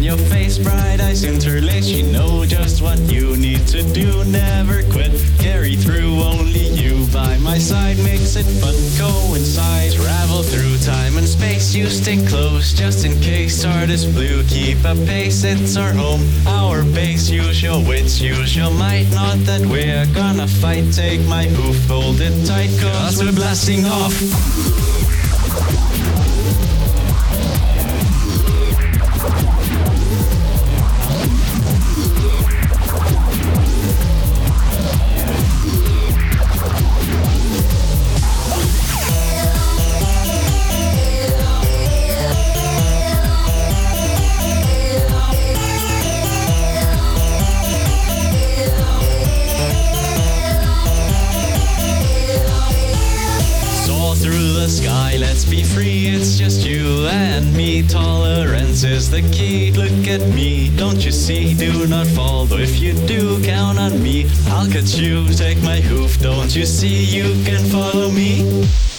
on your face, bright eyes interlace. You know just what you need to do. Never quit, carry through. Only you by my side makes it fun. Coincide, travel through time and space. You stick close just in case. Stardust blue, keep a pace. It's our home, our base. Use your wits, use your might. Not that we're gonna fight. Take my hoof, hold it tight, cause we're blasting off. Through the sky, let's be free. It's just you and me. Tolerance is the key. Look at me, don't you see? Do not fall, though if you do, count on me. I'll catch you, take my hoof. Don't you see? You can follow me.